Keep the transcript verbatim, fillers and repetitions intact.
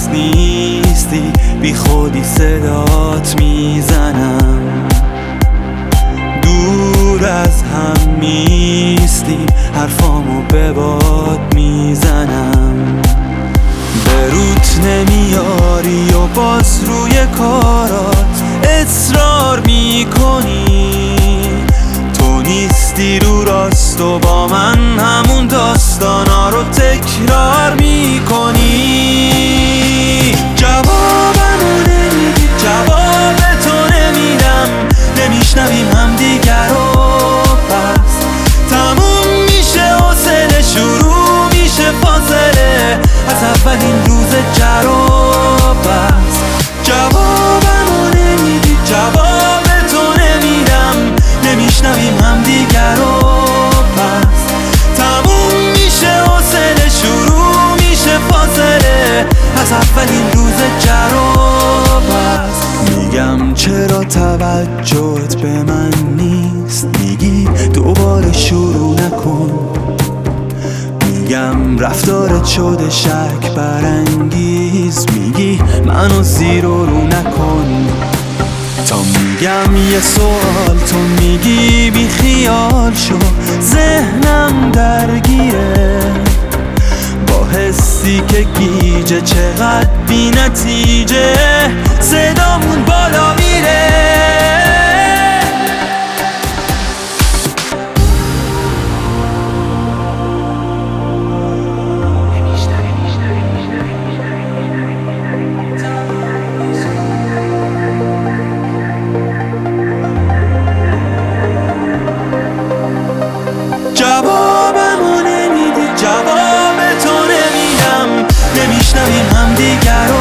نیستی، بی خودی صدات میزنم. دور از هم میستی، حرفامو به باد میزنم. به روت نمیاری و باز روی کارات اصرار میکنی. تو نیستی رو راست و با من همون داستانا رو تکرار میکنی. جوابمو نمیدی، جواب تو نمیدم، نمیشنویم هم دیگر رو. پس تموم میشه حوصله، شروع میشه فاصله از اولین روز جر و بحث. جوابمو نمیدی، جواب تو نمیدم، نمیشنویم هم دیگر رو. پس تموم میشه حوصله، شروع میشه فاصله از اولین روز جر و بحث. میگم چرا توجهت به من نیست، میگی دوباره شروع نکن. میگم رفتارت شده شک برانگیز، میگی منو زیر و رو نکن. تا میگم یه سوال تو میگی بی خیال شو، ذهنم درگیره با حسی که گیجه، چقدر بی نتیجه صدامون بالا میره. جوابمو نمیدی، جواب تو نمیدم، نمیشنویم هم دیگر رو.